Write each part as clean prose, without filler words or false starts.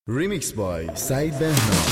Remix by Said Behna.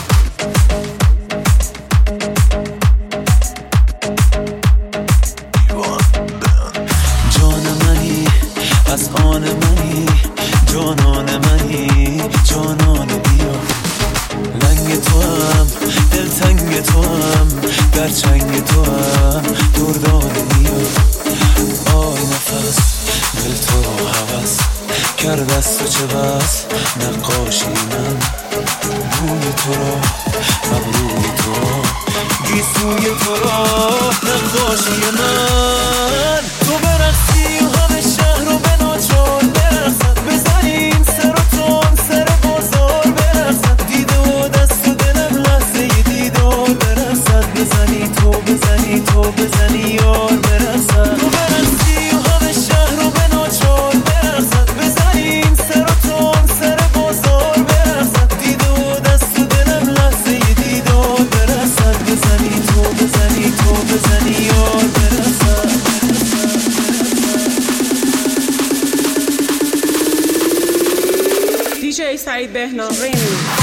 جان منی از آن منی جانان منی جانان بیا لنگ تو هم دلتنگ تو هم در چنگ تو هم دردان بیا آی نفس دل تو را هوس کرد از تو چه بس نقاشی من روی تو را ابروی تو را گیسوی تو را نقاشی من تو برقصی و همه شهر رو به ناچار برقصد بزنیم سر و تون سر بازار برقصد دیده و دست و دلم لحظه ی دیدار برقصد بزنی تو بزنی تو بزنی یار برقصد تو برقصی و همه شهر رو به ناچار برقصد بزنیم سر و تون سر بازار برقصد دیده و دست و دلم لحظه ی دیدار برقصد بزنی تو بزنی تو بزنی یار برقصد DJ Said Behna Remix.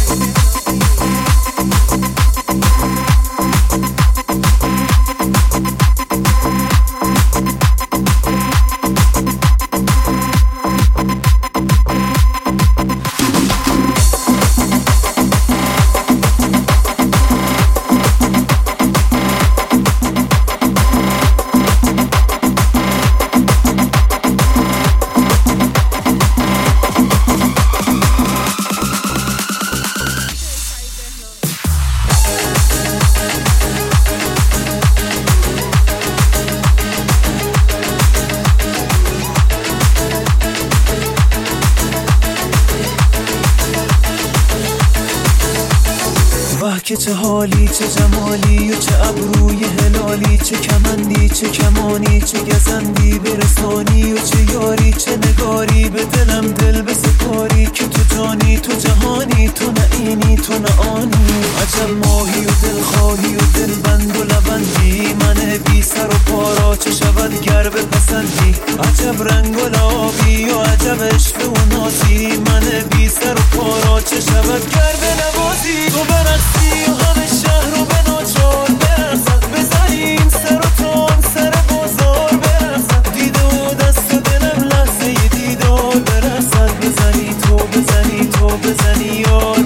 که چه حالی چه جمالی و چه ابروی هلالی چه کمندی چه کمانی چه گزندی برسانی و چه یاری چه نگاری به دلم دل بسپاری که تو جانی تو جهانی تو نه اینی تو نه آنی عجب ماهی و دلخواهی و دلبند و لبندی من بی سر و پارا چه شود گر بپسندی عجب رنگ و لابی و عجب عشق و نازی من بی سر و پارا چه شود گر بنوازی تو برقصی و همه شهر رو به ناچار برقصد بزنیم سر و تون سر بازار برقصد دیده و دست و دلم لحظه ی دیدار برقصد بزنی تو بزنی تو بزنی یار